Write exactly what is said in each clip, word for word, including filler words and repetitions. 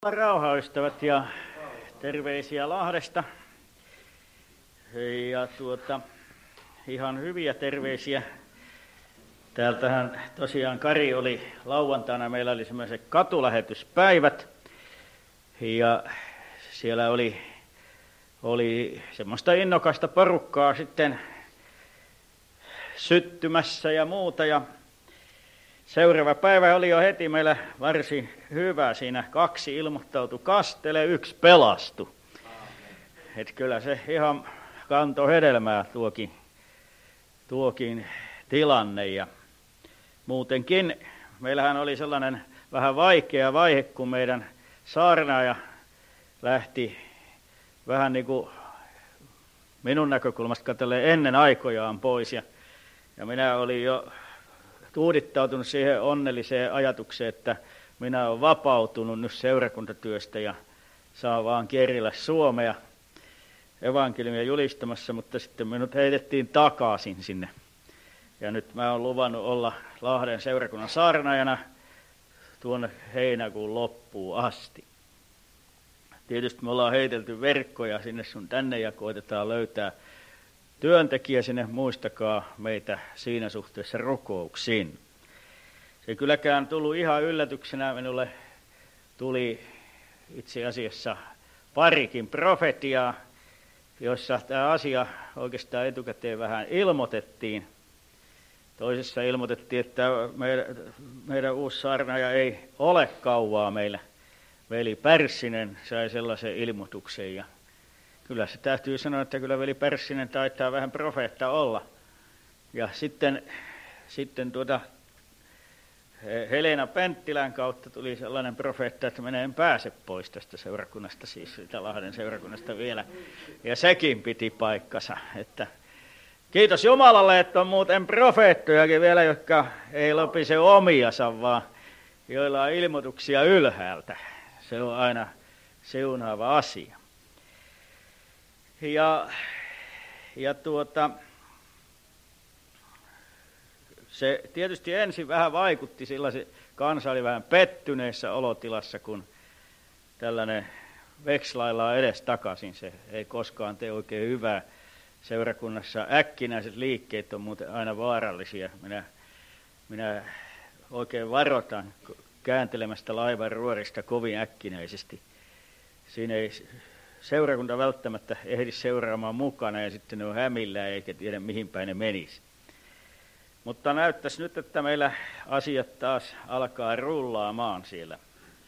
Jumalan rauhaa, ystävät, ja terveisiä Lahdesta. Ja tuota, ihan hyviä terveisiä. Täältähän tosiaan Kari oli lauantaina, meillä oli semmoiset katulähetyspäivät. Ja siellä oli, oli semmoista innokasta porukkaa sitten syttymässä ja muuta. Ja seuraava päivä oli jo heti meillä varsin hyvä. Siinä kaksi ilmoittautui kastele, yksi pelastui. Että kyllä se ihan kantoi hedelmää tuokin, tuokin tilanne. Ja muutenkin meillähän oli sellainen vähän vaikea vaihe, kun meidän saarnaaja lähti vähän niin kuin minun näkökulmasta katsellen ennen aikojaan pois. Ja, ja minä olin jo tuudittautunut siihen onnelliseen ajatukseen, että minä olen vapautunut nyt seurakuntatyöstä ja saan vaan kierrellä Suomea evankeliumia julistamassa, mutta sitten minut heitettiin takaisin sinne. Ja nyt mä olen luvannut olla Lahden seurakunnan saarnaajana tuonne heinäkuun loppuun asti. Tietysti me ollaan heitelty verkkoja sinne sun tänne ja koitetaan löytää työntekijä sinne, muistakaa meitä siinä suhteessa rukouksiin. Se ei kylläkään tullut ihan yllätyksenä, minulle tuli itse asiassa parikin profetiaa, jossa tämä asia oikeastaan etukäteen vähän ilmoitettiin. Toisessa ilmoitettiin, että meidän, meidän uusi saarnaaja ei ole kauaa meillä. Veli Pärssinen sai sellaisen ilmoituksen ja kyllä se täytyy sanoa, että kyllä veli Pärssinen taitaa vähän profeetta olla. Ja sitten, sitten tuota, Helena Penttilän kautta tuli sellainen profeetta, että minä en pääse pois tästä seurakunnasta, siis sitä Lahden seurakunnasta vielä. Ja sekin piti paikkansa, että kiitos Jumalalle, että on muuten profeettojakin vielä, jotka ei lopise omiansa, vaan joilla on ilmoituksia ylhäältä. Se on aina siunaava asia. Ja, ja tuota, se tietysti ensin vähän vaikutti, sillä se kansa oli vähän pettyneessä olotilassa, kun tällainen vekslaillaan edes takaisin. Se ei koskaan tee oikein hyvää. Seurakunnassa äkkinäiset liikkeet on muuten aina vaarallisia. Minä, minä oikein varoitan kääntelemästä laivan ruorista kovin äkkinäisesti. Siinä ei seurakunta välttämättä ehdi seuraamaan mukana ja sitten ne on hämillään eikä tiedä mihin päin ne menisi. Mutta näyttäisi nyt, että meillä asiat taas alkaa rullaamaan siellä.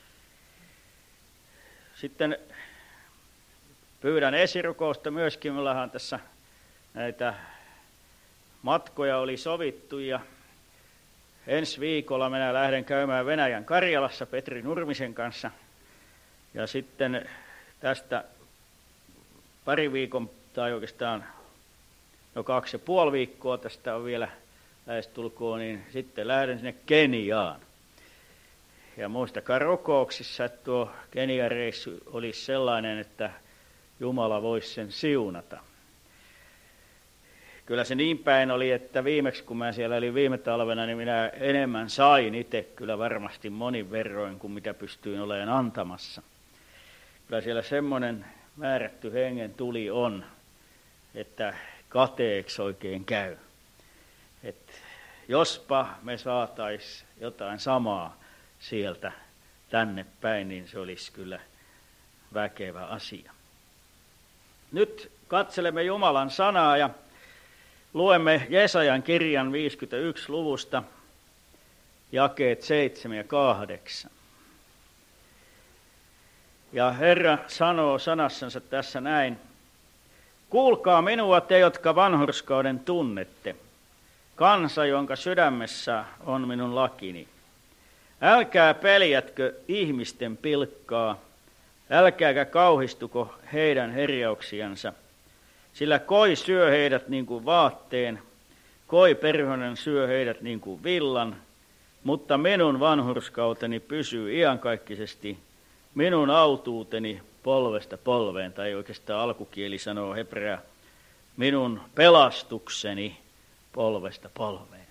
Sitten pyydän esirukousta myöskin. Meillähän tässä näitä matkoja oli sovittu ja ensi viikolla minä lähden käymään Venäjän Karjalassa Petri Nurmisen kanssa. Ja sitten tästä pari viikon, tai oikeastaan no kaksi ja puoli viikkoa tästä on vielä lähestulkoon, niin sitten lähden sinne Keniaan. Ja muistakaa rukouksissa, että tuo Kenian reissu olisi sellainen, että Jumala voisi sen siunata. Kyllä se niin päin oli, että viimeksi kun mä siellä olin viime talvena, niin minä enemmän sain itse kyllä varmasti monin verroin kuin mitä pystyin olemaan antamassa. Kyllä siellä semmoinen määrätty hengen tuli on, että kateeksi oikein käy. Että jospa me saatais jotain samaa sieltä tänne päin, niin se olisi kyllä väkevä asia. Nyt katselemme Jumalan sanaa ja luemme Jesajan kirjan viisikymmentäyksi luvusta jakeet seitsemän ja kahdeksan. Ja Herra sanoo sanassansa tässä näin: kuulkaa minua te, jotka vanhurskauden tunnette, kansa, jonka sydämessä on minun lakini. Älkää peljätkö ihmisten pilkkaa, älkääkä kauhistuko heidän herjauksiansa, sillä koi syö heidät niin kuin vaatteen, koi perhonen syö heidät niin kuin villan, mutta minun vanhurskauteni pysyy iankaikkisesti, minun autuuteni polvesta polveen, tai oikeastaan alkukieli sanoo hebrea, minun pelastukseni polvesta polveen.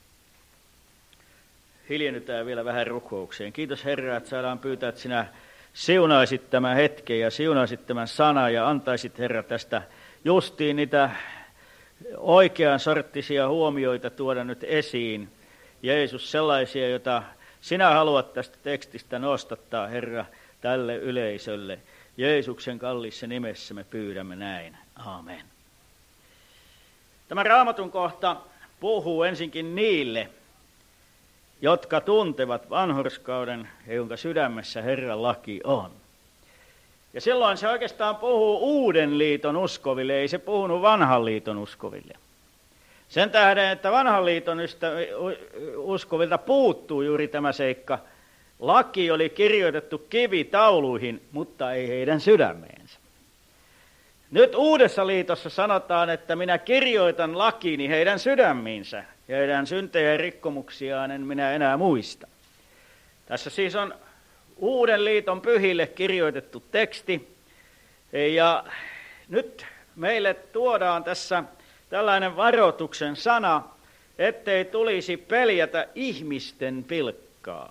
Hiljennytään vielä vähän rukoukseen. Kiitos Herra, että saadaan pyytää, että sinä siunaisit tämän hetken ja siunaisit tämän sanan ja antaisit, Herra, tästä justiin niitä oikean sorttisia huomioita tuoda nyt esiin. Jeesus, sellaisia, joita sinä haluat tästä tekstistä nostattaa, Herra, tälle yleisölle. Jeesuksen kalliissa nimessä me pyydämme näin. Aamen. Tämä Raamatun kohta puhuu ensinkin niille, jotka tuntevat vanhurskauden ja jonka sydämessä Herran laki on. Ja silloin se oikeastaan puhuu uuden liiton uskoville, ei se puhunut vanhan liiton uskoville. Sen tähden, että vanhan liiton uskovilta puuttuu juuri tämä seikka. Laki oli kirjoitettu kivitauluihin, mutta ei heidän sydämeensä. Nyt uudessa liitossa sanotaan, että minä kirjoitan lakini heidän sydämiinsä, ja heidän syntejä ja rikkomuksiaan en minä enää muista. Tässä siis on uuden liiton pyhille kirjoitettu teksti, ja nyt meille tuodaan tässä tällainen varoituksen sana, ettei tulisi peljätä ihmisten pilkkaa,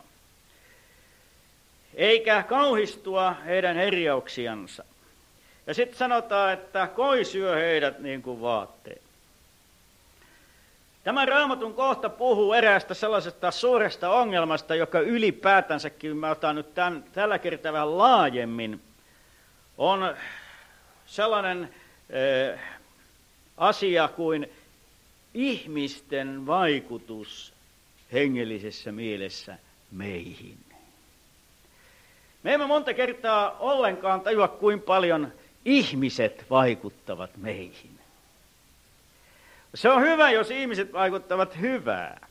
eikä kauhistua heidän herjauksiansa. Ja sitten sanotaan, että koi syö heidät niin kuin vaatteet. Tämä Raamatun kohta puhuu eräästä sellaisesta suuresta ongelmasta, joka ylipäätänsäkin, mä otan nyt tämän, tällä kertaa vähän laajemmin, on sellainen äh, asia kuin ihmisten vaikutus hengellisessä mielessä meihin. Me emme monta kertaa ollenkaan tajua, kuinka paljon ihmiset vaikuttavat meihin. Se on hyvä, jos ihmiset vaikuttavat hyvää.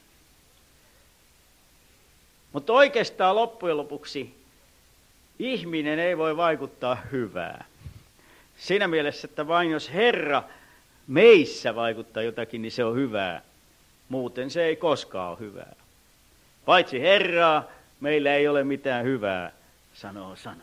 Mutta oikeastaan loppujen lopuksi ihminen ei voi vaikuttaa hyvää. Siinä mielessä, että vain jos Herra meissä vaikuttaa jotakin, niin se on hyvää. Muuten se ei koskaan ole hyvää. Paitsi Herraa, meillä ei ole mitään hyvää, sanoo sana.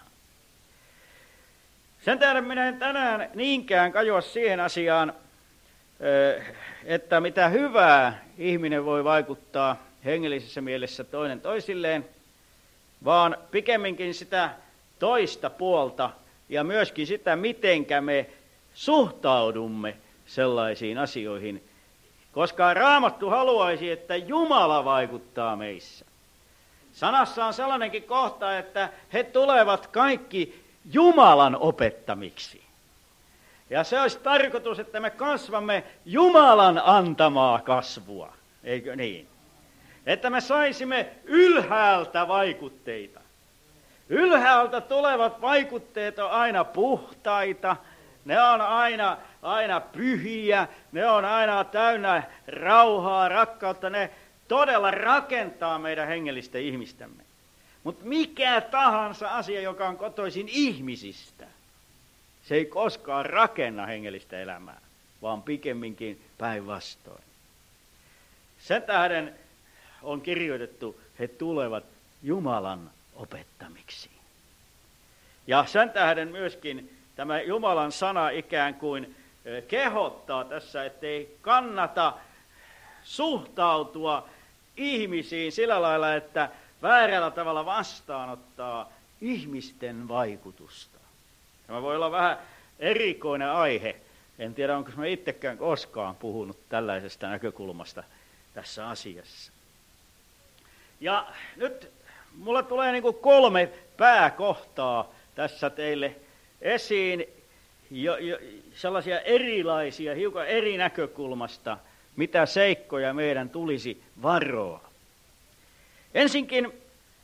Sen tähden minä en tänään niinkään kajoa siihen asiaan, että mitä hyvää ihminen voi vaikuttaa hengellisessä mielessä toinen toisilleen, vaan pikemminkin sitä toista puolta ja myöskin sitä, mitenkä me suhtaudumme sellaisiin asioihin, koska Raamattu haluaisi, että Jumala vaikuttaa meissä. Sanassa on sellainenkin kohta, että he tulevat kaikki Jumalan opettamiksi. Ja se olisi tarkoitus, että me kasvamme Jumalan antamaa kasvua, eikö niin? Että me saisimme ylhäältä vaikutteita. Ylhäältä tulevat vaikutteet on aina puhtaita, ne on aina, aina pyhiä, ne on aina täynnä rauhaa, rakkautta, ne todella rakentaa meidän hengellistä ihmistämme. Mutta mikä tahansa asia, joka on kotoisin ihmisistä, se ei koskaan rakenna hengellistä elämää, vaan pikemminkin päinvastoin. Sen tähden on kirjoitettu, he tulevat Jumalan opettamiksi. Ja sen tähden myöskin tämä Jumalan sana ikään kuin kehottaa tässä, ettei kannata suhtautua ihmisiin sillä lailla, että väärällä tavalla vastaanottaa ihmisten vaikutusta. Tämä voi olla vähän erikoinen aihe. En tiedä, onko mä itsekään koskaan puhunut tällaisesta näkökulmasta tässä asiassa. Ja nyt mulla tulee niin kuin kolme pääkohtaa tässä teille esiin, jo, jo, sellaisia erilaisia, hiukan eri näkökulmasta, mitä seikkoja meidän tulisi varoa. Ensinkin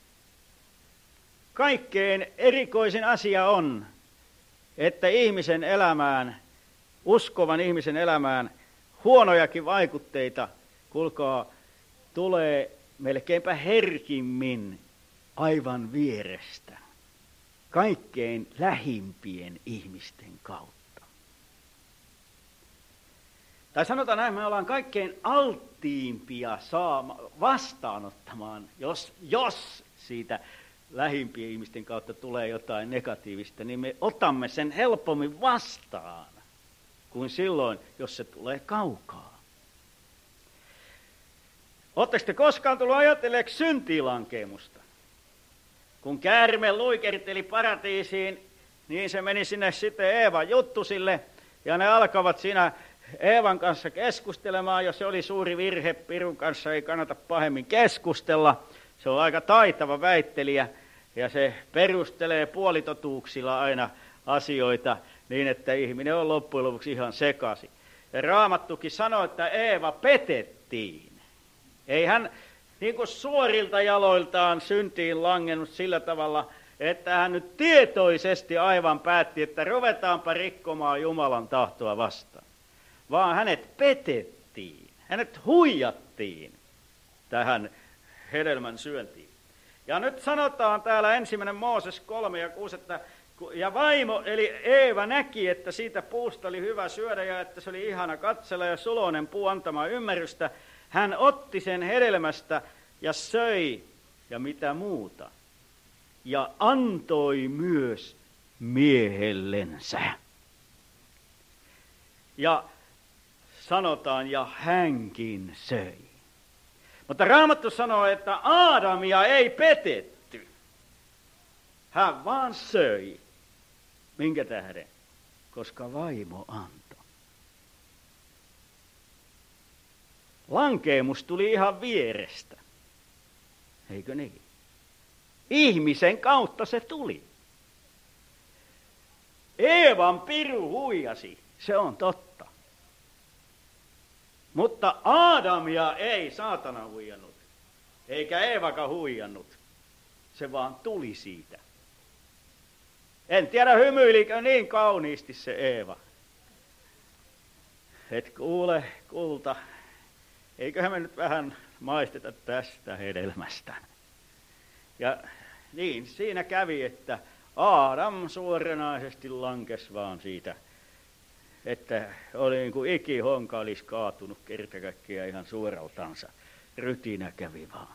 kaikkein erikoisin asia on, että ihmisen elämään, uskovan ihmisen elämään, huonojakin vaikutteita, kuulkaa, tulee melkeinpä herkimmin aivan vierestä, kaikkein lähimpien ihmisten kautta. Tai sanotaan näin, me ollaan kaikkein alttiimpia saama, vastaanottamaan, jos, jos siitä lähimpien ihmisten kautta tulee jotain negatiivista, niin me otamme sen helpommin vastaan kuin silloin, jos se tulee kaukaa. Oletteko te koskaan tullut ajatelleeksi syntiinlankemusta? Kun käärme luikerteli paratiisiin, niin se meni sinne sitten Eevan juttusille, ja ne alkavat siinä Eevan kanssa keskustelemaan, ja se oli suuri virhe, pirun kanssa ei kannata pahemmin keskustella. Se on aika taitava väittelijä, ja se perustelee puolitotuuksilla aina asioita niin, että ihminen on loppujen lopuksi ihan sekaisin. Ja Raamattukin sanoi, että Eeva petettiin. Ei hän niin kuin suorilta jaloiltaan syntiin langennut sillä tavalla, että hän nyt tietoisesti aivan päätti, että ruvetaanpa rikkomaan Jumalan tahtoa vastaan. Vaan hänet petettiin, hänet huijattiin tähän hedelmän syöntiin. Ja nyt sanotaan täällä ensimmäinen Mooses kolme ja kuusi, että ja vaimo, eli Eeva näki, että siitä puusta oli hyvä syödä ja että se oli ihana katsella ja suloinen puu antamaan ymmärrystä. Hän otti sen hedelmästä ja söi ja mitä muuta. Ja antoi myös miehellensä. Ja sanotaan, ja hänkin söi. Mutta Raamattu sanoo, että Aadamia ei petetty. Hän vaan söi. Minkä tähden? Koska vaimo antoi. Lankeemus tuli ihan vierestä. Eikö niin? Ihmisen kautta se tuli. Eevan piru huijasi, se on totta. Mutta Aadamia ei saatana huijannut, eikä Eevakaan huijannut. Se vaan tuli siitä. En tiedä, hymyilikö niin kauniisti se Eeva. Et kuule, kulta, eiköhän me nyt vähän maisteta tästä hedelmästä. Ja niin, siinä kävi, että Aadam suoranaisesti lankesi vaan siitä, että oli niin kuin ikihonka olisi kaatunut kertakaikkiaan ihan suoraltansa. Rytinä kävi vaan.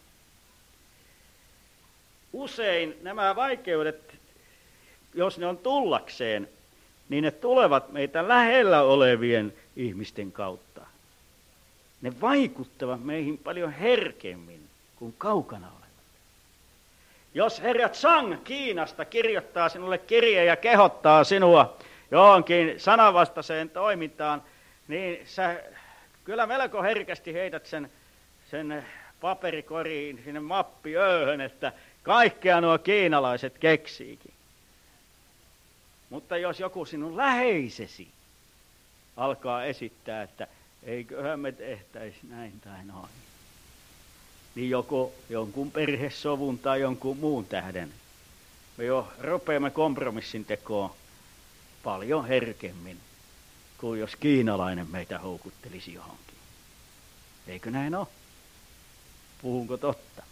Usein nämä vaikeudet, jos ne on tullakseen, niin ne tulevat meitä lähellä olevien ihmisten kautta. Ne vaikuttavat meihin paljon herkemmin kuin kaukana olevat. Jos herra Chang Kiinasta kirjoittaa sinulle kirjeen ja kehottaa sinua johonkin sananvastaiseen toimintaan, niin sä kyllä melko herkästi heität sen, sen paperikoriin sinne mappiööhön, että kaikkea nuo kiinalaiset keksiikin. Mutta jos joku sinun läheisesi alkaa esittää, että eiköhän me tehtäisi näin tai noin, niin joko jonkun perhesovun tai jonkun muun tähden me jo rupeamme kompromissin tekoon paljon herkemmin kuin jos kiinalainen meitä houkuttelisi johonkin. Eikö näin ole? Puhunko totta?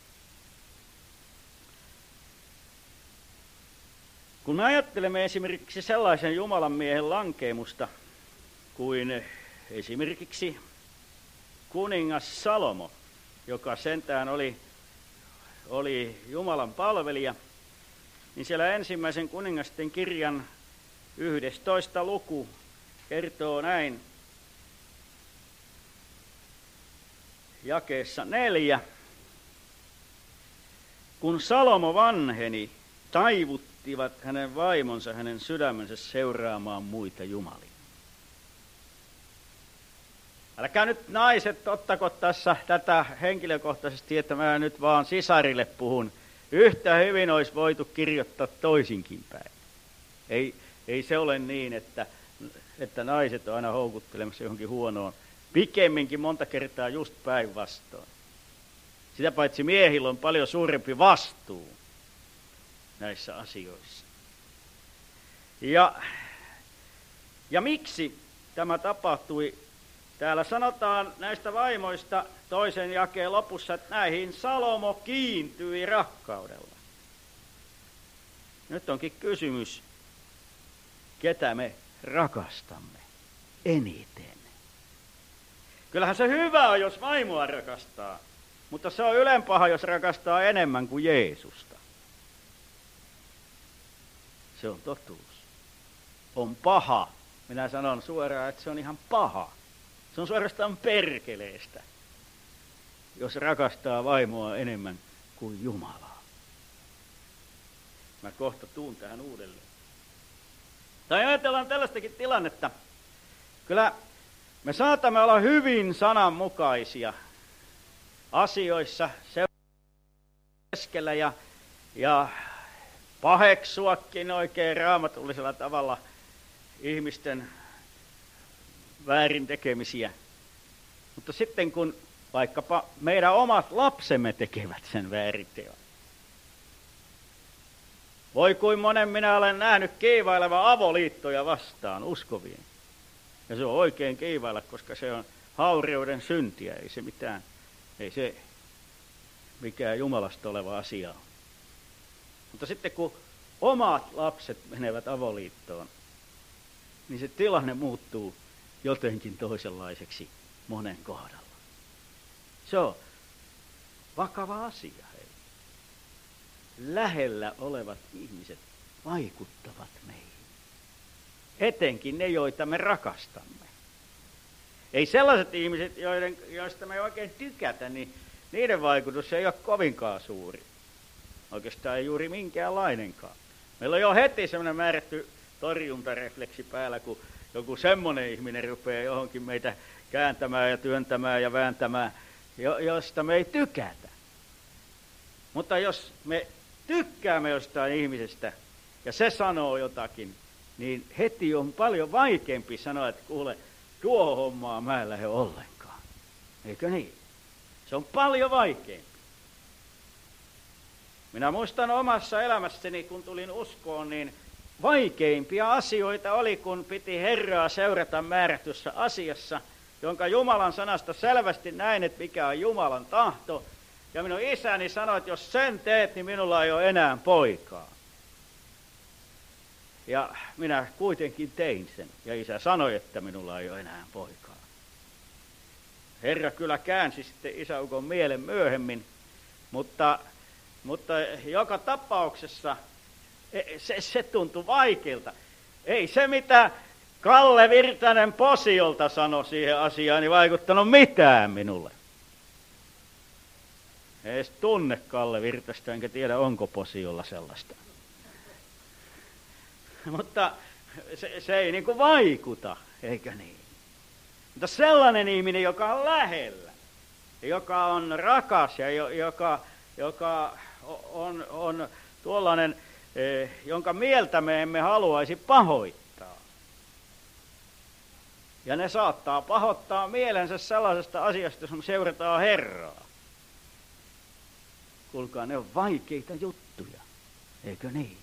Kun me ajattelemme esimerkiksi sellaisen Jumalan miehen lankeemusta kuin esimerkiksi kuningas Salomo, joka sentään oli, oli Jumalan palvelija, niin siellä ensimmäisen kuningasten kirjan yhdestoista luku kertoo näin jakeessa neljä. Kun Salomo vanheni, taivuttivat hänen vaimonsa hänen sydämensä seuraamaan muita jumalia. Älkää nyt naiset ottako tässä tätä henkilökohtaisesti, että mä nyt vaan sisarille puhun. Yhtä hyvin olisi voitu kirjoittaa toisinkin päin. Ei, ei se ole niin, että, että naiset on aina houkuttelemassa johonkin huonoon. Pikemminkin monta kertaa just päinvastoin. Sitä paitsi miehillä on paljon suurempi vastuu näissä asioissa. Ja, ja miksi tämä tapahtui? Täällä sanotaan näistä vaimoista toisen jakeen lopussa, että näihin Salomo kiintyi rakkaudella. Nyt onkin kysymys, ketä me rakastamme eniten. Kyllähän se hyvä on, jos vaimoa rakastaa, mutta se on ylenpaha, jos rakastaa enemmän kuin Jeesusta. Se on totuus. On paha. Minä sanon suoraan, että se on ihan paha. Se on suorastaan perkeleestä, jos rakastaa vaimoa enemmän kuin Jumalaa. Mä kohta tuun tähän uudelleen. Tai ajatellaan tällaistakin tilannetta. Kyllä me saatamme olla hyvin sananmukaisia asioissa keskellä ja, ja paheksuakin oikein raamatullisella tavalla ihmisten väärin tekemisiä. Mutta sitten kun vaikkapa meidän omat lapsemme tekevät sen väärinteon. Voi kuin monen minä olen nähnyt kiivailevan avoliittoja vastaan uskovien. Ja se on oikein kiivailla, koska se on hauriuden syntiä, ei se mitään, ei se mikään Jumalasta oleva asia ole. Mutta sitten kun omat lapset menevät avoliittoon, niin se tilanne muuttuu jotenkin toisenlaiseksi monen kohdalla. Se on vakava asia. Hei. Lähellä olevat ihmiset vaikuttavat meihin. Etenkin ne, joita me rakastamme. Ei sellaiset ihmiset, joiden, joista me ei oikein tykätä, niin niiden vaikutus ei ole kovinkaan suuri. Oikeastaan ei juuri minkäänlainenkaan. Meillä on jo heti semmoinen määrätty torjuntarefleksi päällä, kun joku semmoinen ihminen rupeaa johonkin meitä kääntämään ja työntämään ja vääntämään, josta me ei tykätä. Mutta jos me tykkäämme jostain ihmisestä ja se sanoo jotakin, niin heti on paljon vaikeampi sanoa, että kuule, tuo hommaa mä en lähde ollenkaan. Eikö niin? Se on paljon vaikeampi. Minä muistan omassa elämässäni, kun tulin uskoon, niin vaikeimpia asioita oli, kun piti Herraa seurata määrätyssä asiassa, jonka Jumalan sanasta selvästi näin, että mikä on Jumalan tahto. Ja minun isäni sanoi, että jos sen teet, niin minulla ei ole enää poikaa. Ja minä kuitenkin tein sen. Ja isä sanoi, että minulla ei ole enää poikaa. Herra kyllä käänsi sitten isäukon mielen myöhemmin, mutta, mutta joka tapauksessa se, se tuntui vaikealta. Ei se, mitä Kalle Virtanen Posiolta sanoi siihen asiaan, niin vaikuttanut mitään minulle. Ei edes tunne Kalle Virtasta, enkä tiedä, onko Posiolla sellaista. Mutta se, se ei niin kuin vaikuta, eikö niin? Mutta sellainen ihminen, joka on lähellä, joka on rakas ja jo, joka, joka on, on tuollainen, eh, jonka mieltä me emme haluaisi pahoittaa. Ja ne saattaa pahoittaa mielensä sellaisesta asiasta, jos me seurataan Herraa. Kuulkaa, ne on vaikeita juttuja, eikö niin?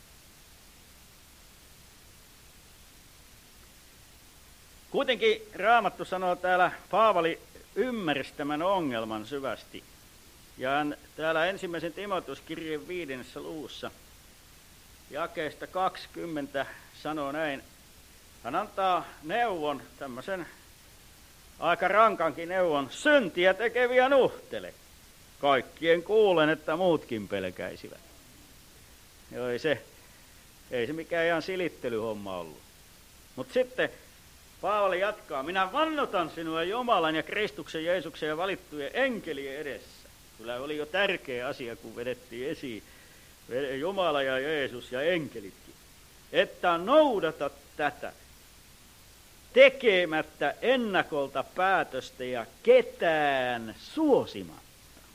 Kuitenkin Raamattu sanoo täällä, Paavali ymmärsi tämän ongelman syvästi. Ja hän täällä ensimmäisen Timoteus-kirjeen viidennessä luvussa jakeesta kaksikymmentä sanoo näin. Hän antaa neuvon, tämmöisen aika rankankin neuvon, syntiä tekeviä nuhtele. Kaikkien kuulen, että muutkin pelkäisivät. Joo, ei se, ei se mikään ihan silittelyhomma ollut. Mutta sitten Paavali jatkaa, minä vannotan sinua Jumalan ja Kristuksen Jeesuksen ja valittujen enkelien edessä. Kyllä oli jo tärkeä asia, kun vedettiin esiin Jumala ja Jeesus ja enkelitkin. Että noudata tätä tekemättä ennakolta päätöstä ja ketään suosimatta.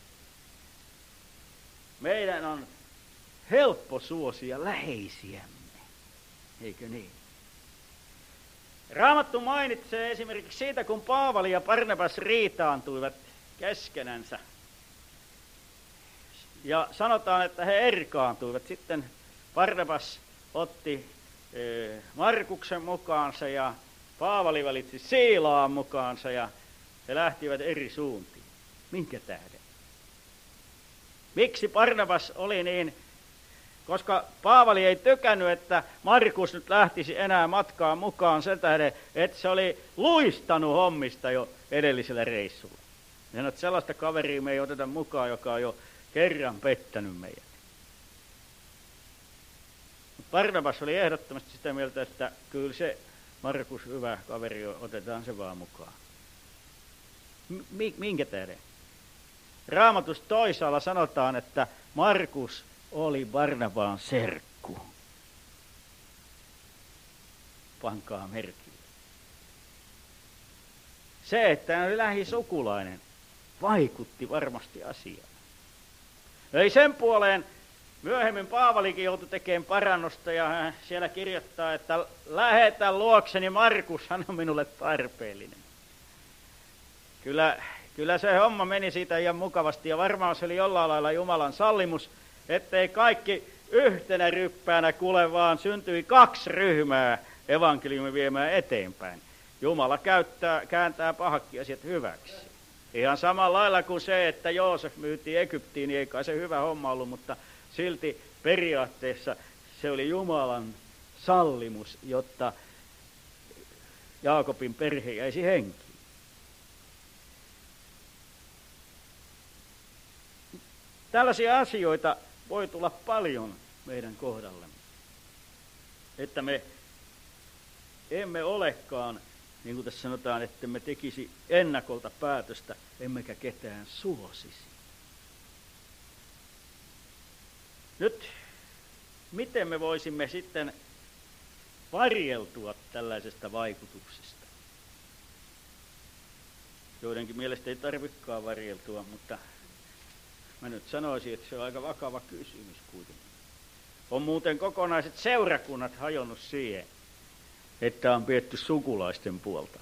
Meidän on helppo suosia läheisiämme, eikö niin? Raamattu mainitsee esimerkiksi siitä, kun Paavali ja Barnabas riitaantuivat keskenänsä. Ja sanotaan, että he erkaantuivat. Sitten Barnabas otti Markuksen mukaansa ja Paavali valitsi Siilaan mukaansa ja he lähtivät eri suuntiin. Minkä tähden? Miksi Barnabas oli niin, koska Paavali ei tykännyt, että Markus nyt lähtisi enää matkaan mukaan sen tähden, että se oli luistanut hommista jo edellisellä reissulla. Ja että sellaista kaveria me ei oteta mukaan, joka on jo kerran pettänyt meidät. Barnabas oli ehdottomasti sitä mieltä, että kyllä se Markus hyvä kaveri on, otetaan se vaan mukaan. M- minkä tähden? Raamatussa toisaalla sanotaan, että Markus oli Barnabaan serkku. pankaa merkille. Se, että hän oli lähisukulainen, vaikutti varmasti asiaan. Ei sen puoleen myöhemmin Paavalikin joutui tekemään parannusta ja hän siellä kirjoittaa, että lähetä luokseni Markus, hän on minulle tarpeellinen. Kyllä, kyllä se homma meni siitä ihan mukavasti ja varmaan se oli jollain lailla Jumalan sallimus, ettei kaikki yhtenä ryppäänä kuule, vaan syntyi kaksi ryhmää evankeliumin viemään eteenpäin. Jumala käyttää, kääntää pahatkin asiat hyväksi. Ihan samalla lailla kuin se, että Joosef myytiin Egyptiin, niin ei kai se hyvä homma ollut, mutta silti periaatteessa se oli Jumalan sallimus, jotta Jaakobin perhe jäisi henkiin. Tällaisia asioita voi tulla paljon meidän kohdallemme, että me emme olekaan, niin kuin tässä sanotaan, että me tekisi ennakolta päätöstä, emmekä ketään suosisi. Nyt, miten me voisimme sitten varjeltua tällaisesta vaikutuksesta? Joidenkin mielestä ei tarvitsekaan varjeltua, mutta mä nyt sanoisin, että se on aika vakava kysymys kuitenkin. On muuten kokonaiset seurakunnat hajonnut siihen, että on pidetty sukulaisten puolta.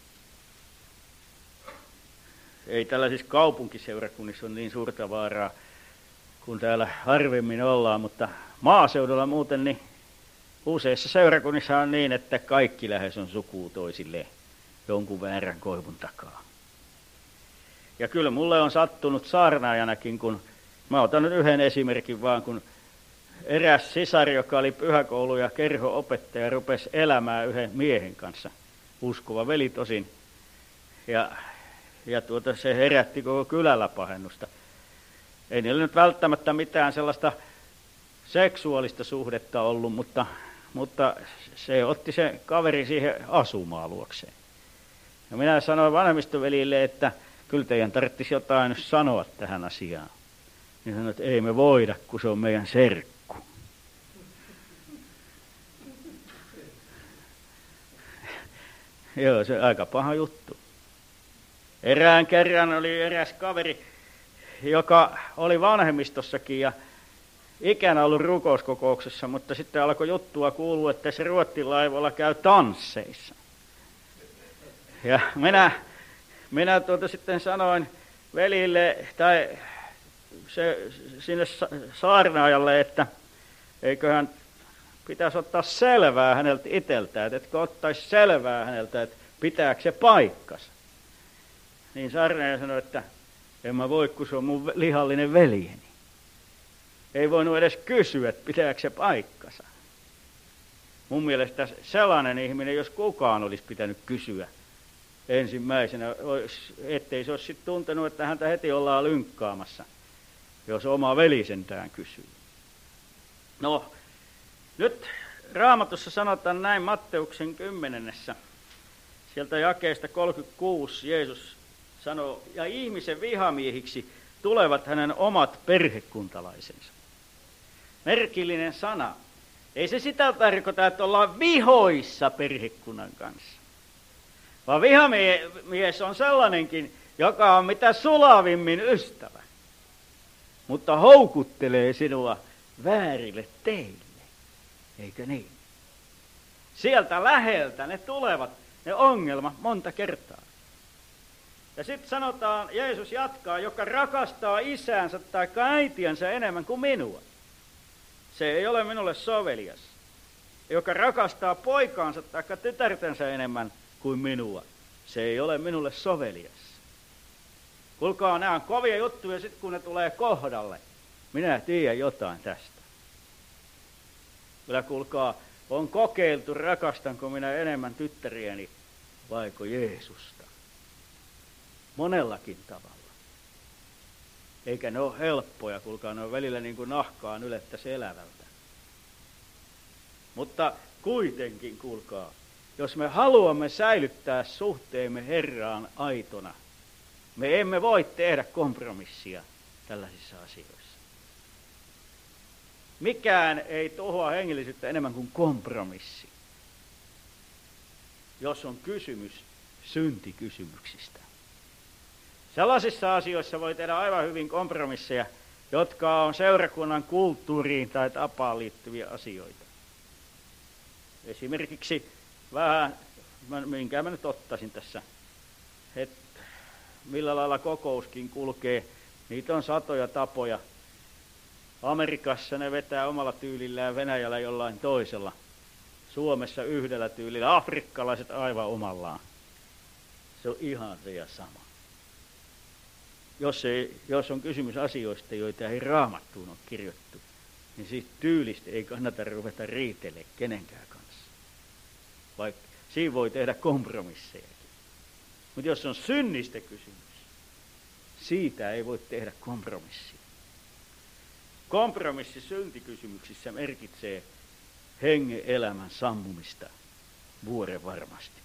Ei tällaisissa kaupunkiseurakunnissa ole niin suurta vaaraa, kun täällä harvemmin ollaan, mutta maaseudulla muuten niin useissa seurakunnissa on niin, että kaikki lähes on sukua toisilleen jonkun väärän koivun takaa. Ja kyllä mulle on sattunut saarnaajanakin, kun mä otan nyt yhden esimerkin vaan, kun eräs sisari, joka oli pyhäkoulu- ja kerho-opettaja, rupesi elämään yhden miehen kanssa, uskova veli tosin, ja, ja tuota, se herätti koko kylällä pahennusta. Ei niillä nyt välttämättä mitään sellaista seksuaalista suhdetta ollut, mutta, mutta se otti se kaveri siihen asumaan luokseen. Ja minä sanoin vanhemmistovelille, että kyllä teidän tarvitsisi jotain sanoa tähän asiaan. Niin sanoin, että ei me voida, kun se on meidän serkku. Joo, se on aika paha juttu. Erään kerran oli eräs kaveri, joka oli vanhemmistossakin ja ikänä ollut rukouskokouksessa, mutta sitten alkoi juttua kuulua, että se Ruotsin laivalla käy tansseissa. Ja minä, minä tuota sitten sanoin velille tai se, sinne saarnaajalle, että eiköhän pitäisi ottaa selvää häneltä itseltään, että etkö ottaisi selvää häneltä, että pitääkö se paikkansa. Niin saarnaaja sanoi, että en mä voi, kun se on mun lihallinen veljeni. Ei voinut edes kysyä, että pitääkö se paikkansa. Mun mielestä sellainen ihminen, jos kukaan olisi pitänyt kysyä ensimmäisenä, ettei se olisi sitten tuntenut, että häntä heti ollaan lynkkaamassa, jos oma veli sentään kysyy. No, nyt Raamatussa sanotaan näin Matteuksen kymmenennessä, sieltä jakeesta kolmekymmentäkuusi Jeesus sanoo, ja ihmisen vihamiehiksi tulevat hänen omat perhekuntalaisensa. Merkillinen sana. Ei se sitä tarkoita, että ollaan vihoissa perhekunnan kanssa. Vaan vihamies on sellainenkin, joka on mitä sulavimmin ystävä, mutta houkuttelee sinua väärille teille. Eikö niin? Sieltä läheltä ne tulevat, ne ongelmat monta kertaa. Ja sitten sanotaan, Jeesus jatkaa, joka rakastaa isäänsä tai äitiänsä enemmän kuin minua. Se ei ole minulle sovelias. Joka rakastaa poikaansa tai tytärtensä enemmän kuin minua. Se ei ole minulle sovelias. Kuulkaa, nämä on kovia juttuja, sitten kun ne tulee kohdalle. Minä tiedän jotain tästä. Kyllä kuulkaa, on kokeiltu, rakastanko minä enemmän tyttäriäni vaiko Jeesusta. Monellakin tavalla. Eikä ne ole helppoja, kuulkaa, ne on välillä niin kuin nahkaan ylettäisi elävältä. Mutta kuitenkin, kuulkaa, jos me haluamme säilyttää suhteemme Herraan aitona, me emme voi tehdä kompromissia tällaisissa asioissa. Mikään ei tuhoa hengellisyyttä enemmän kuin kompromissi. jos on kysymys syntikysymyksistä. Sellaisissa asioissa voi tehdä aivan hyvin kompromisseja, jotka on seurakunnan kulttuuriin tai tapaan liittyviä asioita. Esimerkiksi vähän, minkä mä nyt ottaisin tässä, että millä lailla kokouskin kulkee. Niitä on satoja tapoja. Amerikassa ne vetää omalla tyylillään, Venäjällä jollain toisella. Suomessa yhdellä tyylillä, afrikkalaiset aivan omallaan. Se on ihan se ja sama. Jos, ei, jos on kysymys asioista, joita ei Raamattuun ole kirjoittu, niin siitä tyylistä ei kannata ruveta riitelemään kenenkään kanssa. Vaikka siinä voi tehdä kompromissejakin. Mutta jos on synnistä kysymys, siitä ei voi tehdä kompromissia. Kompromissi syntikysymyksissä merkitsee hengen elämän sammumista vuoren varmasti.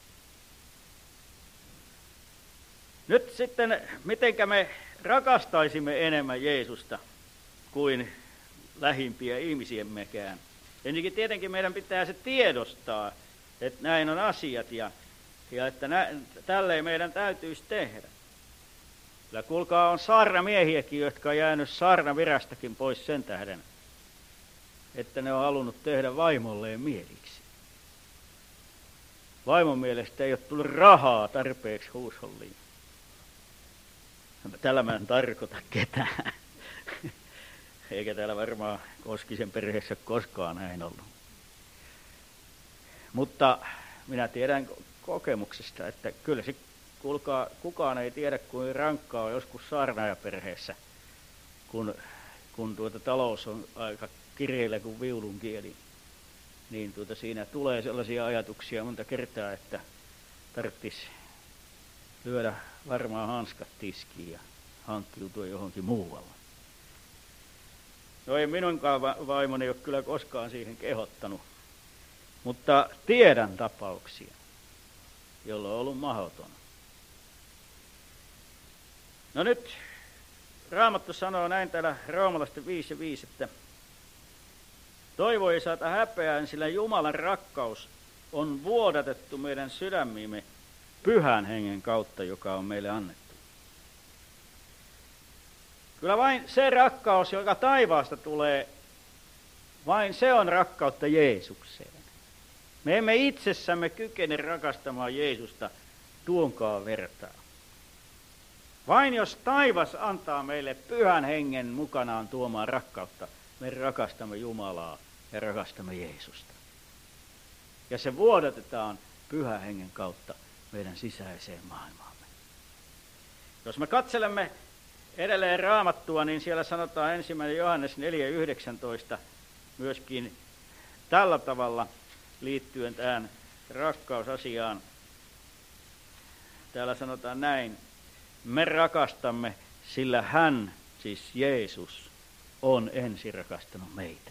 Nyt sitten, mitenkä me rakastaisimme enemmän Jeesusta kuin lähimpiä ihmisiemmekään. Ennenkin tietenkin meidän pitää se tiedostaa, että näin on asiat ja, ja että nä, tälleen meidän täytyisi tehdä. Kyllä kuulkaa, on saarnamiehiäkin, jotka on jäänyt saarnavirastakin pois sen tähden, että ne on halunnut tehdä vaimolleen mieliksi. Vaimon mielestä ei ole tullut rahaa tarpeeksi huusholliin. Tällä mä en tarkoita ketään. Eikä täällä varmaan Koskisen perheessä koskaan näin ollut. Mutta minä tiedän kokemuksesta, että kyllä se, kuulkaa, kukaan ei tiedä, kuin rankkaa on joskus saarnaajaperheessä, kun, kun tuota talous on aika kireillä kuin viulun kieli. Niin tuota siinä tulee sellaisia ajatuksia monta kertaa, että tarvitsisi lyödä varmaan hanskat tiskiin ja hankkiutua johonkin muualle. No ei minunkaan vaimoni ole kyllä koskaan siihen kehottanut, mutta tiedän tapauksia, jolloin on ollut mahdoton. No nyt Raamattu sanoo näin täällä Roomalaisten viisi viisi, että toivo ei saata häpeään, sillä Jumalan rakkaus on vuodatettu meidän sydämiimme Pyhän Hengen kautta, joka on meille annettu. Kyllä vain se rakkaus, joka taivaasta tulee, vain se on rakkautta Jeesukseen. Me emme itsessämme kykene rakastamaan Jeesusta tuonkaan vertaa. Vain jos taivas antaa meille Pyhän Hengen mukanaan tuomaan rakkautta, me rakastamme Jumalaa ja rakastamme Jeesusta. Ja se vuodatetaan Pyhän Hengen kautta meidän sisäiseen maailmaamme. Jos me katselemme edelleen Raamattua, niin siellä sanotaan ensimmäinen Johannes neljä yhdeksäntoista myöskin tällä tavalla liittyen tähän rakkausasiaan. Täällä sanotaan näin, me rakastamme, sillä hän, siis Jeesus, on ensin rakastanut meitä.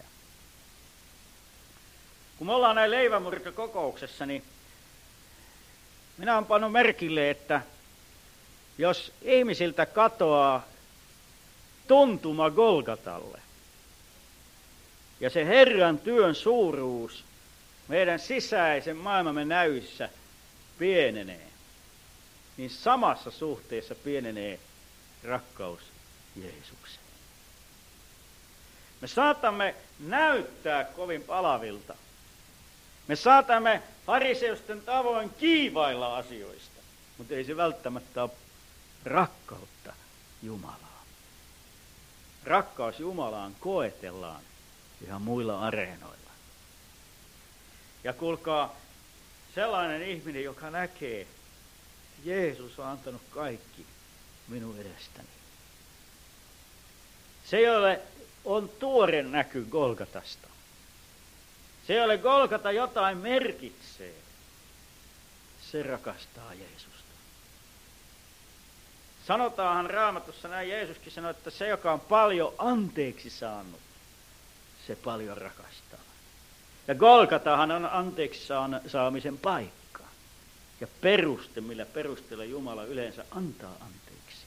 Kun me ollaan näin leivänmurtokokouksessa, niin minä olen pannut merkille, että jos ihmisiltä katoaa tuntuma Golgatalle ja se Herran työn suuruus meidän sisäisen maailmamme näyissä pienenee, niin samassa suhteessa pienenee rakkaus Jeesukseen. Me saatamme näyttää kovin palavilta. Me saatamme fariseusten tavoin kiivailla asioista, mutta ei se välttämättä ole rakkautta Jumalaan. Rakkaus Jumalaan koetellaan ihan muilla areenoilla. Ja kuulkaa, sellainen ihminen, joka näkee, Jeesus on antanut kaikki minun edestäni. Se, jolle on tuore näky Golgatasta. Se, jolle Golgata jotain merkitsee, se rakastaa Jeesusta. Sanotaanhan Raamatussa näin, Jeesuskin sanoi, että se, joka on paljon anteeksi saanut, se paljon rakastaa. Ja Golgatahan on anteeksi saamisen paikka ja peruste, millä perusteella Jumala yleensä antaa anteeksi.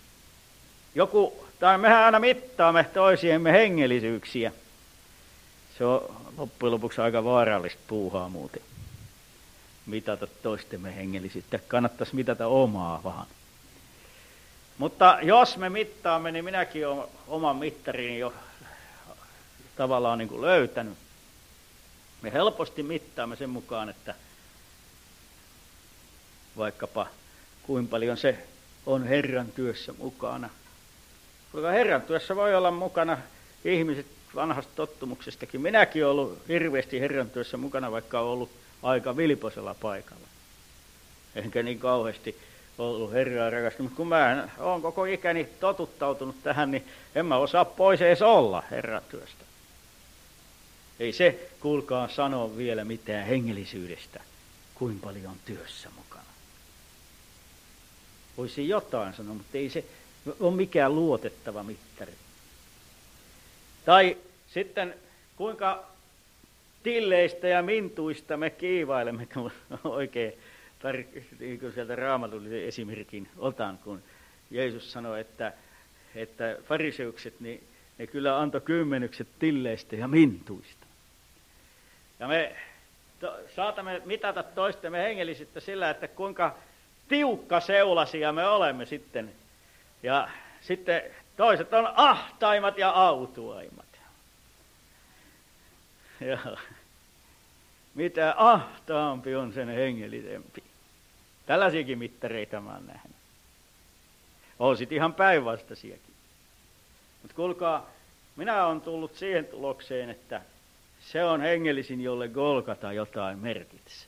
Joku, tai mehän aina mittaamme toisiemme hengellisyyksiä. Se on loppujen lopuksi aika vaarallista puuhaa muuten. Mitata toistemme hengellisyyttä. Kannattaisi mitata omaa vaan. Mutta jos me mittaamme, niin minäkin olen oman mittarini jo tavallaan niin kuin löytänyt. Me helposti mittaamme sen mukaan, että vaikkapa kuinka paljon se on Herran työssä mukana. Kuinka Herran työssä voi olla mukana ihmiset vanhasta tottumuksestakin. Minäkin olen ollut hirveästi Herran työssä mukana, vaikka olen ollut aika vilposella paikalla. Enkä niin kauheasti ollut Herraa rakastunut. Kun mä olen koko ikäni totuttautunut tähän, niin en mä osaa pois edes olla Herran työstä. Ei se, kuulkaa, sano vielä mitään hengellisyydestä, kuinka paljon on työssä mukana. Voisi jotain sanoa, mutta ei se ole mikään luotettava mittari. Tai sitten kuinka tilleistä ja mintuista me kiivailemme, kun oikein tar- niin kuin sieltä raamatullisen esimerkin otan, kun Jeesus sanoi, että, että fariseukset, niin ne kyllä antoi kymmenykset tilleistä ja mintuista. Ja me to, saatamme mitata toistemme hengellisyyttä sillä, että kuinka tiukka seulasia me olemme sitten. Ja sitten toiset on ahtaimmat ja autuaimmat. Ja mitä ahtaampi on, sen hengellisempi. Tällaisiakin mittareita mä oon nähnyt. On sit ihan päinvastaisiakin. Mutta kuulkaa, minä olen tullut siihen tulokseen, että se on hengellisin, jolle Golgata jotain merkitsee.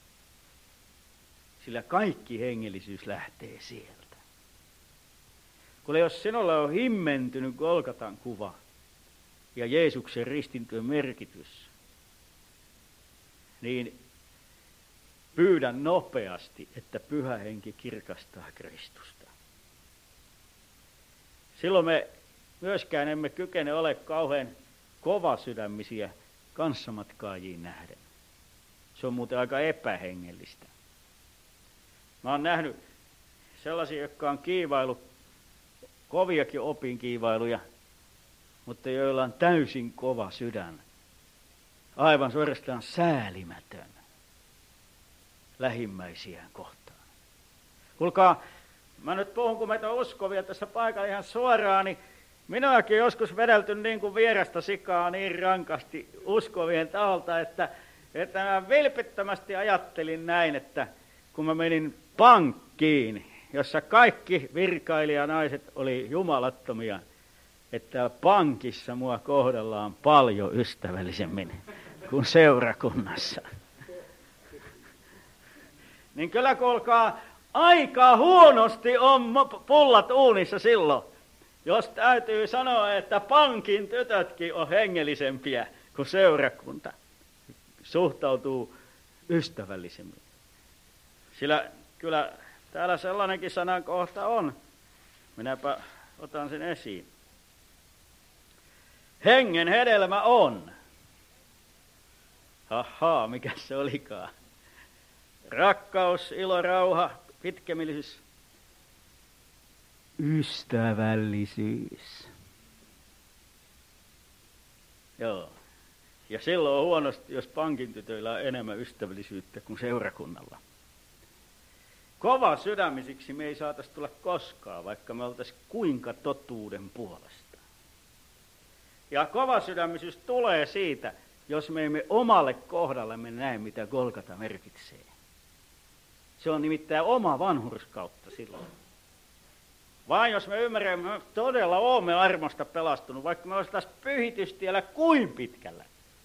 Sillä kaikki hengellisyys lähtee sieltä. Kuule, jos sinulle on himmentynyt Golgatan kuva ja Jeesuksen ristintyön merkitys, niin pyydän nopeasti, että Pyhä Henki kirkastaa Kristusta. Silloin me myöskään emme kykene ole kauhean kovasydämisiä kanssamatkaajiin nähden. Se on muuten aika epähengellistä. Mä oon nähnyt sellaisia, jotka on kiivailu, koviakin opinkiivailuja, mutta joilla on täysin kova sydän. Aivan suorastaan säälimätön lähimmäisiään kohtaan. Kuulkaa, mä nyt puhun, kun meitä on uskovia tässä paikalla ihan suoraan, niin minuakin joskus vedelty niin kuin vierasta sikaa niin rankasti uskovien taholta, että, että mä vilpittömästi ajattelin näin, että kun mä menin pankkiin, jossa kaikki virkailijanaiset oli jumalattomia, että pankissa mua kohdellaan paljon ystävällisemmin kuin seurakunnassa. Niin kyllä kuulkaa, aika huonosti on pullat uunissa silloin, jos täytyy sanoa, että pankin tytötkin on hengellisempiä kuin seurakunta. Suhtautuu ystävällisemmin. Sillä kyllä täällä sellainenkin sanankohta on. Minäpä otan sen esiin. Hengen hedelmä on. Ahaa, mikä se olikaan? Rakkaus, ilo, rauha, pitkämielisyys, ystävällisyys. Joo. Ja silloin on huonosti, jos pankin tytöillä on enemmän ystävällisyyttä kuin seurakunnalla. Kova sydämisiksi me ei saataisi tulla koskaan, vaikka me oltaisiin kuinka totuuden puolesta. Ja kova sydämisyys tulee siitä, jos me emme omalle kohdallemme näe, mitä Golgata merkitsee. Se on nimittäin oma vanhurskautta silloin. Vain jos me ymmärrämme, että me todella olemme armosta pelastunut, vaikka me oltaisiin pyhitystiellä kuin pitkällä.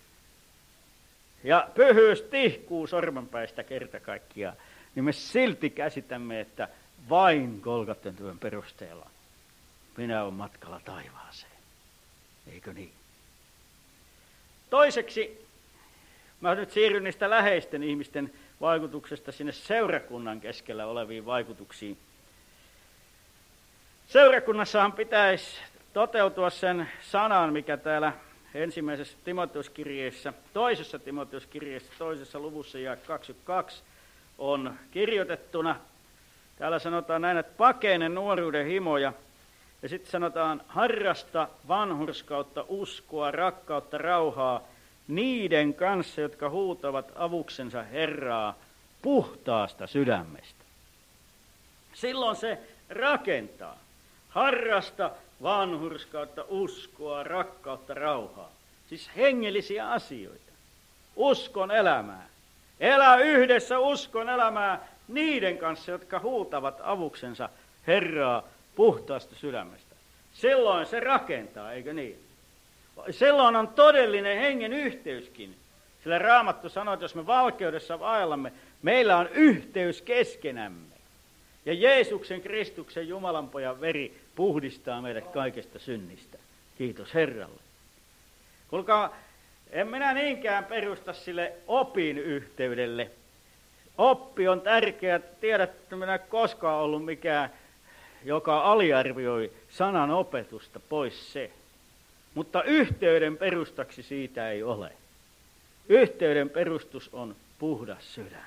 Ja pyhyys tihkuu sormenpäistä kerta kaikkiaan, niin me silti käsitämme, että vain Golgatan työn perusteella minä olen matkalla taivaaseen. Eikö niin? Toiseksi, mä nyt siirryn niistä läheisten ihmisten vaikutuksesta sinne seurakunnan keskellä oleviin vaikutuksiin. Seurakunnassahan pitäisi toteutua sen sanan, mikä täällä ensimmäisessä Timoteus-kirjeessä, toisessa Timoteus-kirjeessä, toisessa luvussa ja kaksikymmentäkaksi on kirjoitettuna. Täällä sanotaan näin, että pakene nuoruuden himoja. Ja sitten sanotaan harrasta vanhurskautta, uskoa, rakkautta, rauhaa, niiden kanssa, jotka huutavat avuksensa Herraa puhtaasta sydämestä. Silloin se rakentaa harrasta, vanhurskautta, uskoa, rakkautta, rauhaa. Siis hengellisiä asioita. Uskon elämää. Elää yhdessä uskon elämää niiden kanssa, jotka huutavat avuksensa Herraa puhtaasta sydämestä. Silloin se rakentaa, eikö niin? Silloin on todellinen hengen yhteyskin. Sillä Raamattu sanoo, että jos me valkeudessa vaellamme, meillä on yhteys keskenämme. Ja Jeesuksen Kristuksen Jumalan pojan veri puhdistaa meidät kaikesta synnistä. Kiitos Herralle. Kuulkaa, en minä niinkään perusta sille opin yhteydelle. Oppi on tärkeä. Tiedät, että minä en koskaan ollut mikään, joka aliarvioi sanan opetusta, pois se. Mutta yhteyden perustaksi siitä ei ole. Yhteyden perustus on puhdas sydän.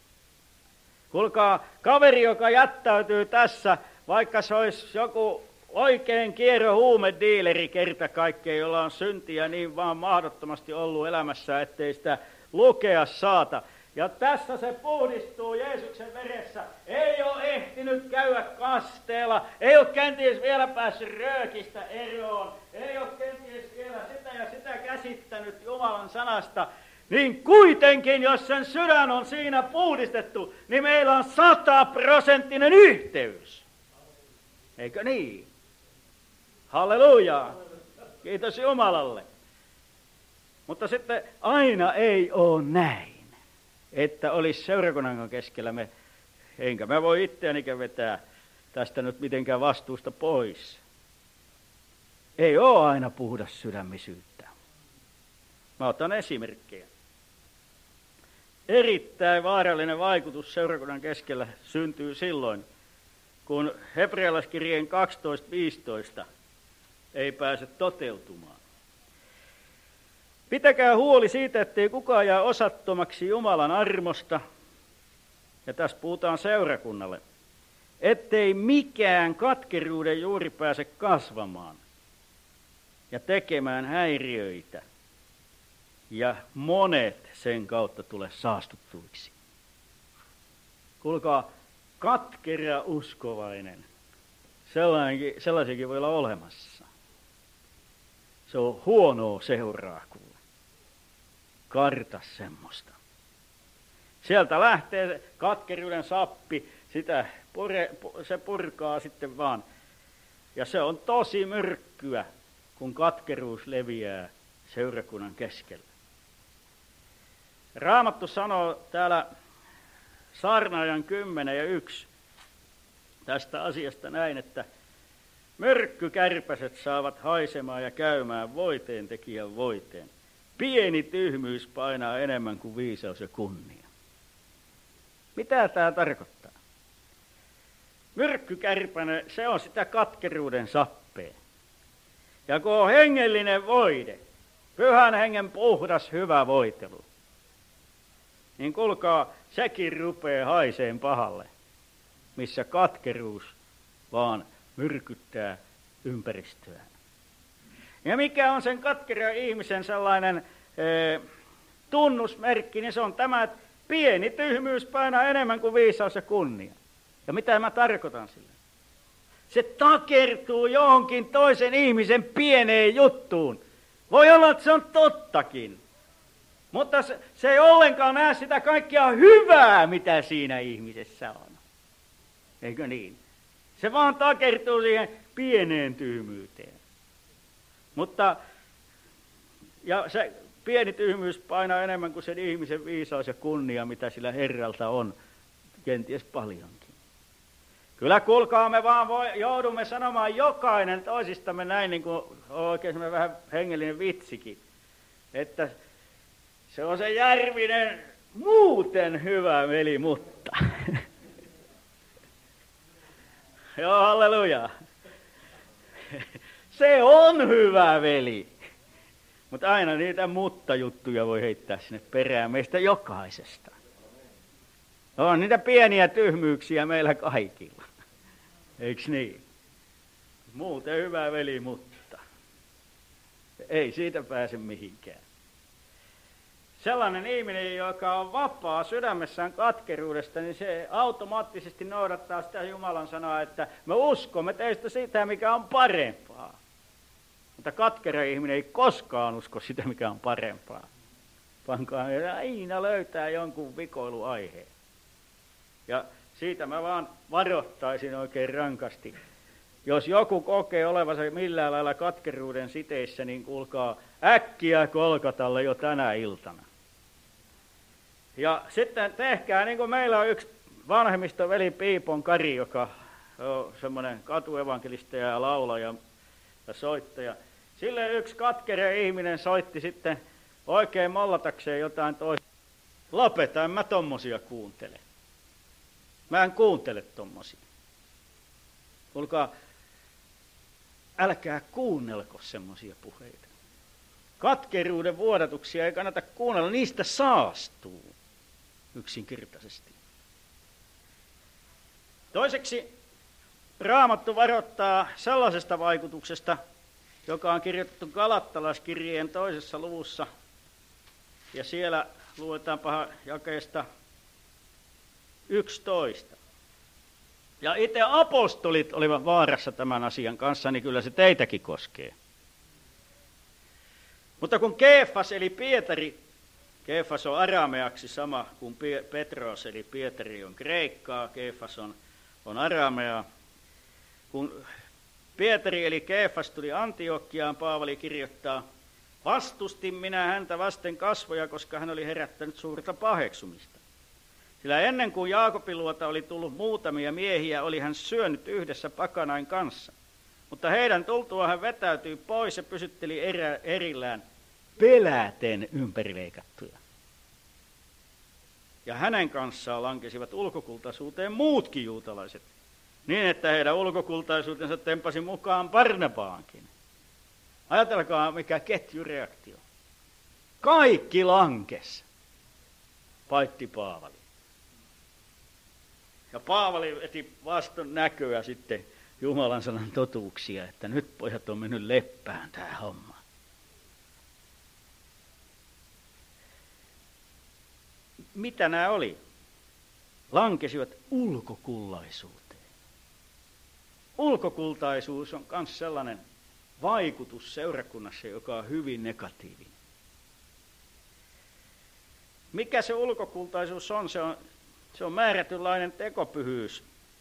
Kuulkaa, kaveri, joka jättäytyy tässä, vaikka se olisi joku oikein kiero huumediileri kerta kaikkeen, jolla on syntiä niin vaan mahdottomasti ollut elämässä, ettei sitä lukea saata. Ja tässä se puhdistuu Jeesuksen veressä. Ei ole ehtinyt käydä kasteella, ei ole kenties vielä päässyt röökistä eroon, ei ole kenties vielä sitä ja sitä käsittänyt Jumalan sanasta. Niin kuitenkin, jos sen sydän on siinä puhdistettu, niin meillä on sataprosenttinen yhteys. Eikö niin? Halleluja! Kiitos Jumalalle. Mutta sitten aina ei ole näin, että olisi seurakunnan keskellä me, enkä mä voi itseänikään vetää tästä nyt mitenkään vastuusta pois. Ei ole aina puhdas sydämisyyttä. Mä otan esimerkkejä. Erittäin vaarallinen vaikutus seurakunnan keskellä syntyy silloin, kun hebrealaiskirjeen kaksitoista viisitoista ei pääse toteutumaan. Pitäkää huoli siitä, ettei kukaan jää osattomaksi Jumalan armosta, ja tässä puhutaan seurakunnalle, ettei mikään katkeruuden juuri pääse kasvamaan ja tekemään häiriöitä, ja monet sen kautta tulee saastuttuiksi. Kuulkaa, katkera uskovainen, sellainenkin, sellaisiakin voi olla olemassa. Se on huonoa seuraa, kuule. Karta semmoista. Sieltä lähtee se katkeruuden sappi, sitä pure, se purkaa sitten vaan. Ja se on tosi myrkkyä, kun katkeruus leviää seurakunnan keskellä. Raamattu sanoo täällä saarnaajan kymmenen ja yksi tästä asiasta näin, että myrkkykärpäset saavat haisemaan ja käymään voiteen tekijän voiteen. Pieni tyhmyys painaa enemmän kuin viisaus ja kunnia. Mitä tämä tarkoittaa? Myrkkykärpänen, se on sitä katkeruuden sappea. Ja kun on hengellinen voide, pyhän hengen puhdas hyvä voitelu, niin kuulkaa, sekin rupeaa haiseen pahalle, missä katkeruus vaan myrkyttää ympäristöä. Ja mikä on sen katkeran ihmisen sellainen e, tunnusmerkki, niin se on tämä, että pieni tyhmyys painaa enemmän kuin viisaus ja kunnia. Ja mitä mä tarkoitan sillä? Se takertuu johonkin toisen ihmisen pieneen juttuun. Voi olla, että se on tottakin. Mutta se, se ei ollenkaan näe sitä kaikkea hyvää, mitä siinä ihmisessä on. Eikö niin? Se vaan takertuu siihen pieneen tyhmyyteen. Mutta, ja se pieni tyhmyys painaa enemmän kuin sen ihmisen viisaus ja kunnia, mitä sillä Herralta on, kenties paljonkin. Kyllä kuulkaa, me vaan voi, joudumme sanomaan jokainen toisistamme näin, niin kuin on oikein vähän hengellinen vitsikin, että se on se Järvinen muuten hyvä veli, mutta. Joo, halleluja. Se on hyvä veli. Mutta aina niitä mutta-juttuja voi heittää sinne perään meistä jokaisesta. On niitä pieniä tyhmyyksiä meillä kaikilla. Eiks niin? Muuten hyvä veli, mutta ei siitä pääse mihinkään. sellainen ihminen, joka on vapaa sydämessään katkeruudesta, niin se automaattisesti noudattaa sitä Jumalan sanaa, että me uskomme teistä sitä, mikä on parempaa. Mutta katkera ihminen ei koskaan usko sitä, mikä on parempaa. Pankaan aina löytää jonkun vikoiluaiheen. Ja siitä mä vaan varoittaisin oikein rankasti. Jos joku kokee olevansa millään lailla katkeruuden siteissä, niin kuulkaa äkkiä Kolkatalle jo tänä iltana. Ja sitten tehkää, niin kuin meillä on yksi vanhemmisto veli Piipon Kari, joka on semmoinen katuevankelistaja ja laulaja ja soittaja. Sille yksi katkere ihminen soitti sitten oikein mollatakseen jotain toista. Lopetan, mä tommosia kuuntelen. Mä en kuuntele tommosia. Kuulkaa, älkää kuunnelko semmoisia puheita. Katkeruuden vuodatuksia ei kannata kuunnella, niistä saastuu yksinkertaisesti. Toiseksi Raamattu varoittaa sellaisesta vaikutuksesta, joka on kirjoitettu Galattalaiskirjeen toisessa luvussa, ja siellä luetaanpa jakeesta yksitoista. Ja itse apostolit olivat vaarassa tämän asian kanssa, niin kyllä se teitäkin koskee. Mutta kun Keefas eli Pietari, Keefas on arameaksi sama kuin Petros eli Pietari on kreikkaa, Keefas on, on arameaa. Kun Pietari eli Keefas tuli Antiokiaan, Paavali kirjoittaa, vastustin minä häntä vasten kasvoja, koska hän oli herättänyt suurta paheksumista. Sillä ennen kuin Jaakobin luota oli tullut muutamia miehiä, oli hän syönyt yhdessä pakanain kanssa. Mutta heidän tultua hän vetäytyi pois ja pysytteli erä, erillään peläten ympärileikattuja. Ja hänen kanssaan lankesivat ulkokultaisuuteen muutkin juutalaiset, niin että heidän ulkokultaisuutensa tempasi mukaan Barnabaankin. Ajatelkaa mikä ketjureaktio. Kaikki lankes, paitsi Paavali. Ja Paavali veti vastaan näköä sitten Jumalan sanan totuuksia, että nyt pojat on mennyt leppään tämä homma. Mitä nämä oli? Lankesivat ulkokullaisuuteen. Ulkokultaisuus on myös sellainen vaikutus seurakunnassa, joka on hyvin negatiivinen. Mikä se ulkokultaisuus on? Se on, se on määrätynlainen tekopyhyys.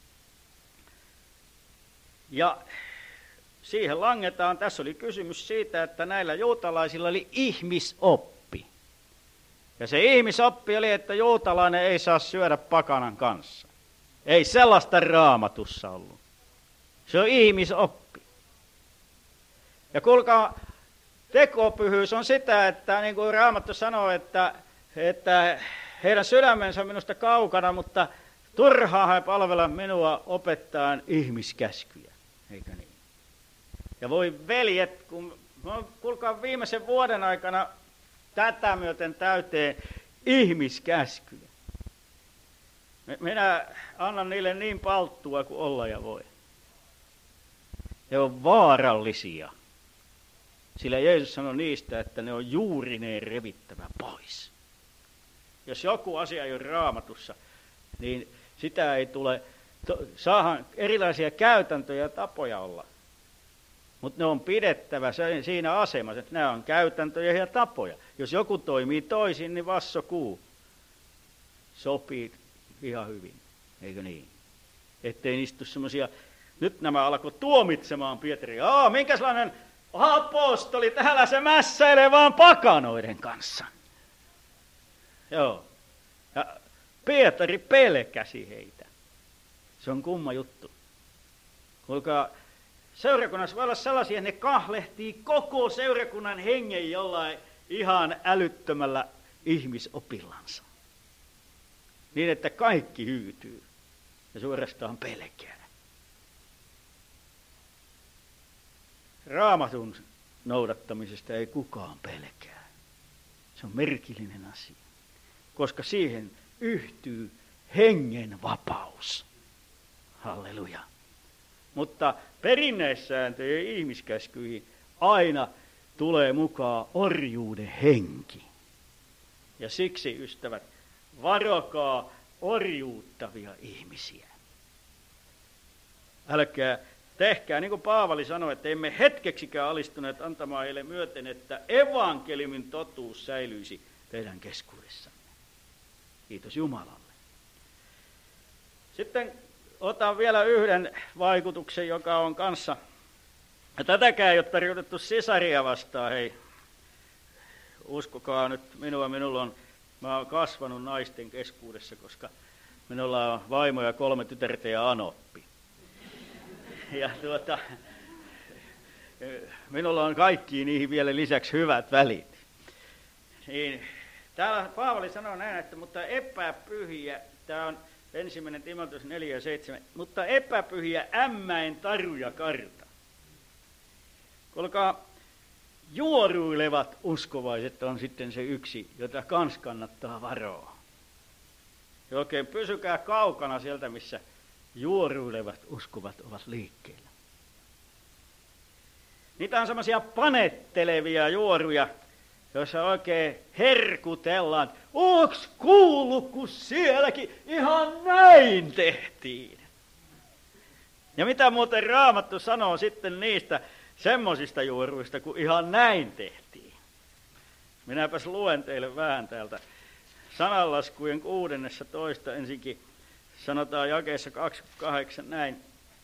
Ja siihen langetaan, tässä oli kysymys siitä, että näillä juutalaisilla oli ihmisoppi. Ja se ihmisoppi oli, että juutalainen ei saa syödä pakanan kanssa. Ei sellaista Raamatussa ollut. Se on ihmisoppi. Ja kuulkaa, tekopyhyys on sitä, että niin kuin Raamattu sanoo, että, että heidän sydämensä on minusta kaukana, mutta turhaa he palvella minua opettaen ihmiskäskyjä. Eikö niin? Ja voi veljet, kun kuulkaa viimeisen vuoden aikana tätä myöten täyteen ihmiskäskyjä. Minä annan niille niin palttua kuin olla ja voi. Ne on vaarallisia. Sillä Jeesus sanoi niistä, että ne on juurineen revittävä pois. Jos joku asia ei ole Raamatussa, niin sitä ei tule, saahan erilaisia käytäntöjä ja tapoja olla. Mutta ne on pidettävä siinä asemassa, että nämä on käytäntöjä ja tapoja. Jos joku toimii toisin, niin vassokuu sopii ihan hyvin, eikö niin? Ettei niistä tule semmoisia, nyt nämä alkoi tuomitsemaan Pietari. Aa, minkälainen apostoli, täällä se mässäilee vaan pakanoiden kanssa. Joo. Ja Pietari pelkäsi heitä. Se on kumma juttu. Kuulkaa, seurakunnassa voi olla sellaisia, että ne kahlehtii koko seurakunnan hengen jollain ihan älyttömällä ihmisopillansa. Niin, että kaikki hyytyy ja suorastaan pelkää. Raamatun noudattamisesta ei kukaan pelkää. Se on merkillinen asia, koska siihen yhtyy hengen vapaus. Halleluja. Mutta perinneissääntöjen ja ihmiskäskyihin aina tulee mukaan orjuuden henki. Ja siksi, ystävät, varokaa orjuuttavia ihmisiä. Älkää tehkää, niin kuin Paavali sanoi, että emme hetkeksikään alistuneet antamaan heille myöten, että evankeliumin totuus säilyisi teidän keskuudessanne. Kiitos Jumalalle. Sitten otan vielä yhden vaikutuksen, joka on kanssa, ja tätäkään ei ole tarkoitettu sisaria vastaan, hei, uskokaa nyt minua, minulla on, mä oon kasvanut naisten keskuudessa, koska minulla on vaimo ja kolme tytärtä ja anoppi. Ja tuota, minulla on kaikkiin niihin vielä lisäksi hyvät välit. Niin, täällä Paavali sanoo näin, että mutta epäpyhiä, tämä on ensimmäinen Timoteus neljä ja seitsemän, mutta epäpyhiä ämmäin taruja karta. Kuulkaa, juoruilevat uskovaiset on sitten se yksi, jota kans kannattaa varoa. Ja oikein pysykää kaukana sieltä, missä juoruilevat uskovat ovat liikkeellä. Niitä on semmoisia panettelevia juoruja, joissa oikein herkutellaan. Onks kuullut, kun sielläkin ihan näin tehtiin? Ja mitä muuten Raamattu sanoo sitten niistä semmosista juoruista, kun ihan näin tehtiin? Minäpäs luen teille vähän täältä sananlaskujen kuudennessa toista ensinkin. Sanotaan jakeessa kaksikymmentäkahdeksan näin.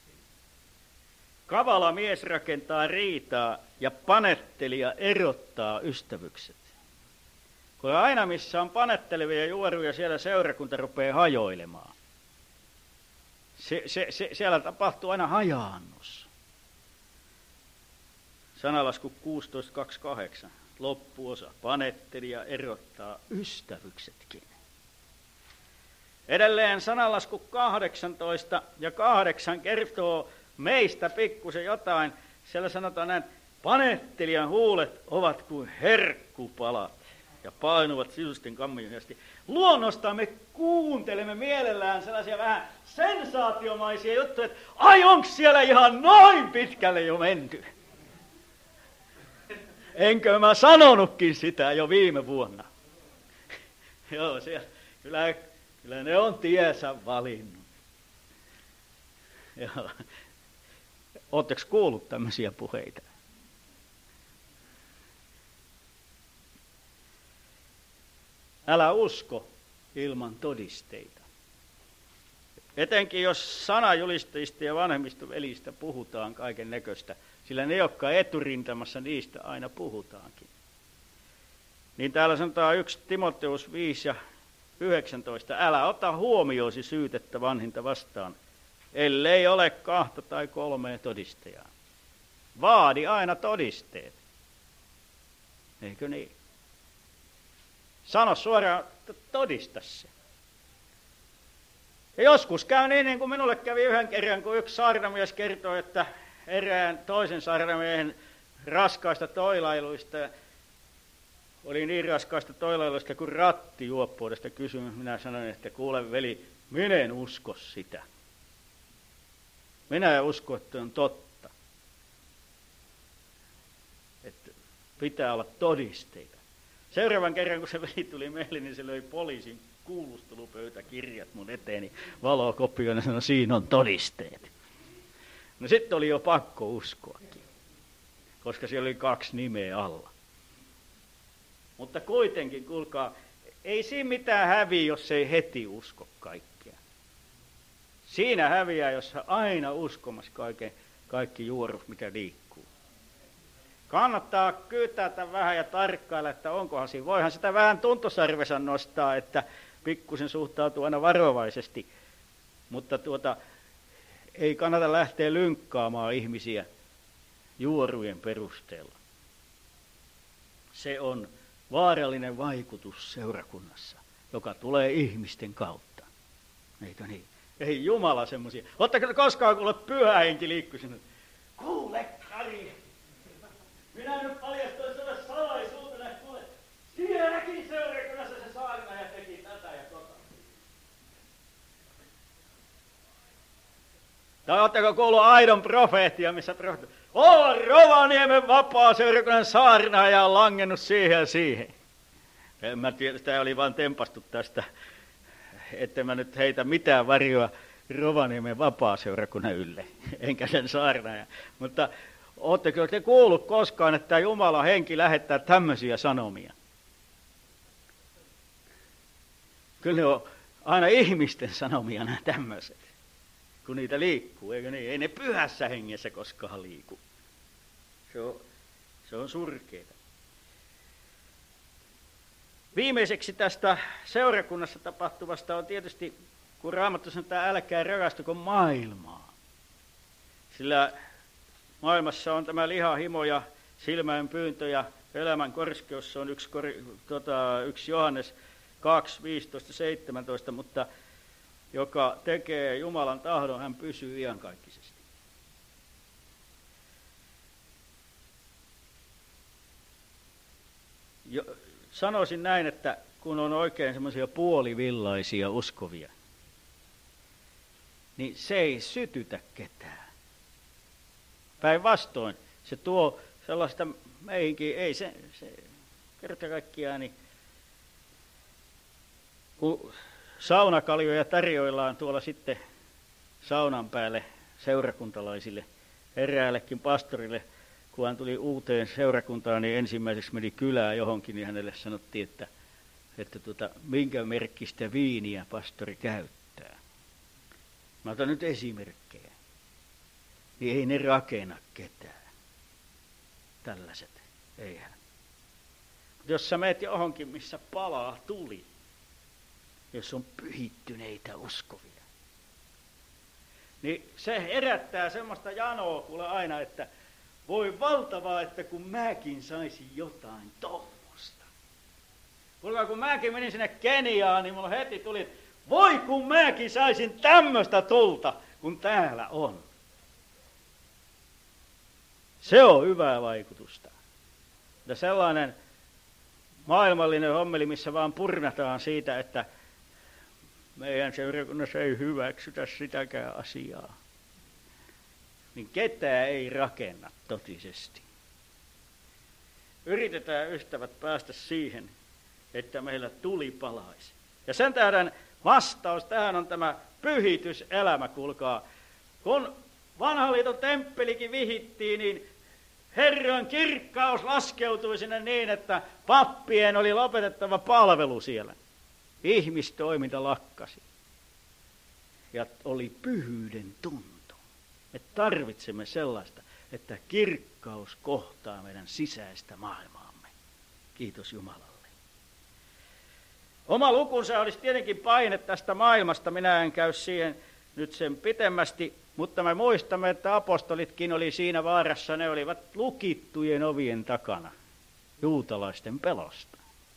Kavala mies rakentaa riitaa ja panettelija erottaa ystävykset. Kun aina missä on panettelevia juoruja, siellä seurakunta rupeaa hajoilemaan. Se, se, se, siellä tapahtuu aina hajaannus. Sanalasku kuusitoista kaksikymmentäkahdeksan. Loppuosa. Panettelija erottaa ystävyksetkin. Edelleen sanalasku kahdeksantoista ja kahdeksan kertoo meistä pikkusen jotain. Siellä sanotaan näin, panettelijan huulet ovat kuin herkkupalat ja painuvat sisusten kammioisesti. Luonnosta me kuuntelemme mielellään sellaisia vähän sensaatiomaisia juttuja, että ai onks siellä ihan noin pitkälle jo menty? Enkö mä sanonutkin sitä jo viime vuonna? Joo, siellä, kyllä, kyllä ne on tiesä valinnut. Joo. Oletteko kuullut tämmöisiä puheita? Älä usko ilman todisteita. Etenkin jos sanajulistajista ja vanhemmista velistä puhutaan kaiken näköistä, sillä ne, jotka eturintamassa niistä aina puhutaankin. Niin täällä sanotaan yksi Timoteus viisi ja yhdeksäntoista. Älä ota huomioosi syytettä vanhinta vastaan, ellei ole kahta tai kolmea todistajaa. Vaadi aina todisteet. Eikö niin? Sano suoraan, todista se. Ja joskus käy niin, niin kuin minulle kävi yhden kerran, kun yksi saarnamies kertoi, että erään toisen saarnamiehen raskaista toilailuista, oli niin raskaista toilailuista kuin rattijuoppoudesta kysymys. Minä sanoin, että kuule veli, minä en usko sitä. Minä en usko, että on totta. Että pitää olla todisteita. Seuraavan kerran, kun se veli tuli meille, niin se löi poliisin kuulustelupöytäkirjat mun eteeni valokopioon ja sanoi, siinä on todisteet. No sitten oli jo pakko uskoakin, koska siellä oli kaksi nimeä alla. Mutta kuitenkin, kuulkaa, ei siinä mitään häviä, jos ei heti usko kaikkea. Siinä häviää, jos aina uskomassa kaiken, kaikki juorut, mikä liikkuu. Kannattaa kyytätä vähän ja tarkkailla, että onkohan siinä. Voihan sitä vähän tuntosarvesa nostaa, että pikkusen suhtautuu aina varovaisesti. Mutta tuota, ei kannata lähteä lynkkaamaan ihmisiä juorujen perusteella. Se on vaarallinen vaikutus seurakunnassa, joka tulee ihmisten kautta. Eikö niin? Ei Jumala semmoisia. Oletteko koskaan kuule pyhä henki liikkui sinne? Kuule Kari, minä nyt paljastoin sulle salaisuutena, että kuule, sielläkin seurakunnassa se saarnaaja teki tätä ja tota. Tai ootteko kuullut aidon profeettia, missä profeettia? Oh, Rovaniemen vapaa seurakunnan saarnaaja on langennut siihen ja siihen. En mä tiedä, tämä oli vain tempastu tästä, että mä nyt heitä mitään varjoa Rovaniemen vapaaseurakunnan ylle, enkä sen saarnaaja. Mutta ootteko te kuullut koskaan, että Jumalan henki lähettää tämmöisiä sanomia? Kyllä ne on aina ihmisten sanomia nämä tämmöiset, kun niitä liikkuu, eikö niin? Ei ne pyhässä hengessä koskaan liiku. Se on, se on surkeeta. Viimeiseksi tästä seurakunnassa tapahtuvasta on tietysti, kun Raamattu sanoo, että älkää rakastuko maailmaa. Sillä maailmassa on tämä lihahimo ja silmäin pyyntö ja elämän korskeus, se on yksi, tota, yksi Johannes kaksi, viisitoista, seitsemäntoista, mutta joka tekee Jumalan tahdon, hän pysyy iankaikkisesti. Jo, sanoisin näin, että kun on oikein semmoisia puolivillaisia uskovia, niin se ei sytytä ketään. Päinvastoin se tuo sellaista meihinkin, ei se, se kerta kaikkiaan, niin kun saunakaljoja tarjoillaan tuolla sitten saunan päälle seurakuntalaisille, eräällekin pastorille, kun hän tuli uuteen seurakuntaan, niin ensimmäiseksi meni kylään johonkin, niin hänelle sanottiin, että, että tuota, minkä merkkistä viiniä pastori käyttää. Mä otan nyt esimerkkejä. Niin ei ne rakenna ketään. Tällaiset, eihän. Jos sä meet johonkin, missä palaa tuli, jos on pyhittyneitä uskovia, niin se herättää semmoista janoa kuule aina, että voi valtavaa, että kun mäkin saisin jotain tommosta. Kuulkaa, kun mäkin menin sinne Keniaan, niin mulla heti tuli, voi kun mäkin saisin tämmöistä tulta, kun täällä on. Se on hyvää vaikutusta. Ja sellainen maailmallinen hommeli, missä vaan purnataan siitä, että meidän seurakunnassa ei hyväksytä sitäkään asiaa, niin ketään ei rakenna totisesti. Yritetään, ystävät, päästä siihen, että meillä tuli palaisi. Ja sen tähden vastaus tähän on tämä pyhityselämä, kuulkaa. Kun vanhan liiton temppelikin vihittiin, niin Herran kirkkaus laskeutui sinne niin, että pappien oli lopetettava palvelu siellä. Ihmistoiminta lakkasi. Ja oli pyhyyden tunto. Me tarvitsemme sellaista, että kirkkaus kohtaa meidän sisäistä maailmaamme. Kiitos Jumalalle. Oma lukunsa olisi tietenkin paine tästä maailmasta. Minä en käy siihen nyt sen pitemmästi, mutta me muistamme, että apostolitkin oli siinä vaarassa. Ne olivat lukittujen ovien takana juutalaisten pelosta.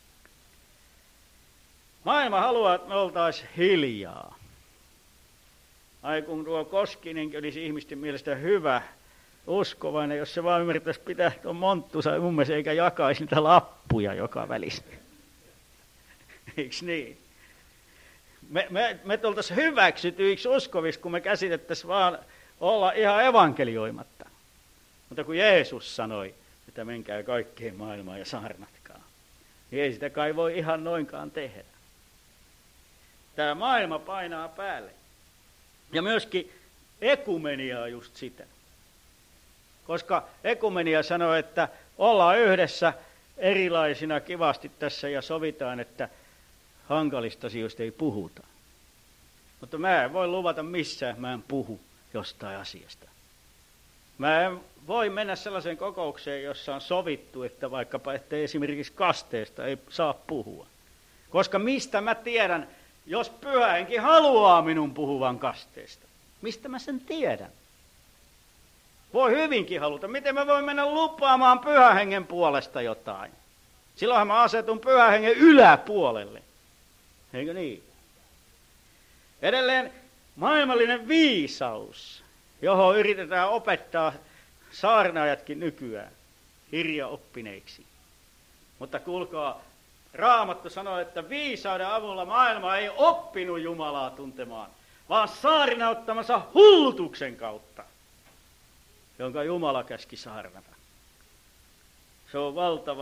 Maailma haluaa, että me oltaisiin hiljaa. Ai kun tuo Koskinenkin olisi ihmisten mielestä hyvä, uskovainen, jos se vaan ymmärtäisi pitää tuon monttunsa ummessa eikä jakaisi niitä lappuja joka välissä. Eiks niin? Me, me, me tultaisiin hyväksytyiksi uskoviksi, kun me käsitettäisiin vaan olla ihan evankelioimatta. Mutta kun Jeesus sanoi, että menkää kaikkeen maailmaan ja saarnatkaa, niin ei sitä kai voi ihan noinkaan tehdä. Tämä maailma painaa päälle. Ja myöskin ekumenia on just sitä. Koska ekumenia sanoo, että ollaan yhdessä erilaisina kivasti tässä ja sovitaan, että hankalista asioista ei puhuta. Mutta mä en voi luvata missään, mä en puhu jostain asiasta. Mä en voi mennä sellaiseen kokoukseen, jossa on sovittu, että vaikkapa että esimerkiksi kasteesta ei saa puhua. Koska mistä mä tiedän, jos Pyhä Henki haluaa minun puhuvan kasteesta? Mistä mä sen tiedän? Voi hyvinkin haluta. Miten mä voin mennä lupaamaan Pyhän Hengen puolesta jotain? Silloinhan mä asetun Pyhän Hengen yläpuolelle. Eikö niin? Edelleen maailmallinen viisaus, johon yritetään opettaa saarnaajatkin nykyään hirjaoppineiksi. Mutta kuulkaa, Raamattu sanoo, että viisauden avulla maailma ei oppinut Jumalaa tuntemaan, vaan saarnauttamassa hullutuksen kautta, jonka Jumala käski saarnata. Se on valtavaa.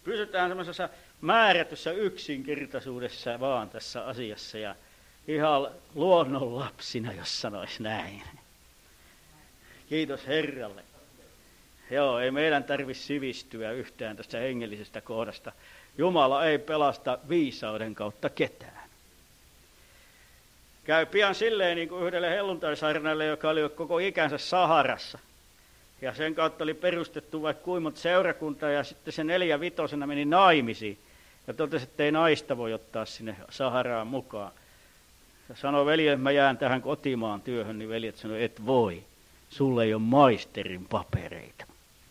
Pysytään semmoisessa määrätyssä yksinkertaisuudessa vaan tässä asiassa ja ihan luonnonlapsina, jos sanoisi näin. Kiitos Herralle. Joo, ei meidän tarvitse sivistyä yhtään tästä hengellisestä kohdasta. Jumala ei pelasta viisauden kautta ketään. Käy pian silleen niin kuin yhdelle helluntaisarnalle, joka oli koko ikänsä Saharassa. Ja sen kautta oli perustettu vaikka kuinka seurakunta ja sitten se neljä vitosena meni naimisiin. Ja totesi, että ei naista voi ottaa sinne Saharaan mukaan. Ja sanoi veljet, että mä jään tähän kotimaan työhön, niin veljet sanoi, et voi. Sulle ei ole maisterin papereita.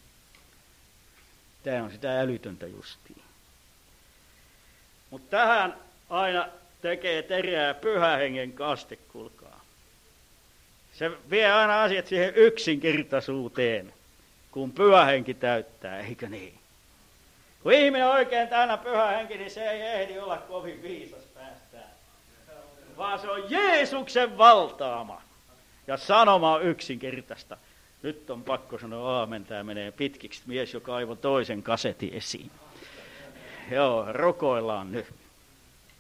Tämä on sitä älytöntä justiin. Mutta tähän aina tekee terää Pyhän Hengen kaste, kuulkaa. Se vie aina asiat siihen yksinkertaisuuteen, kun Pyhä Henki täyttää, eikö niin? Kun ihminen oikein täynnä Pyhä Henki, niin se ei ehdi olla kovin viisas päästään. Vaan se on Jeesuksen valtaama. Ja sanoma on yksinkertaista. Nyt on pakko sanoa aamen, tämä menee pitkiksi. Mies, joka kaivoi toisen kasetin esiin. Joo, rukoillaan nyt.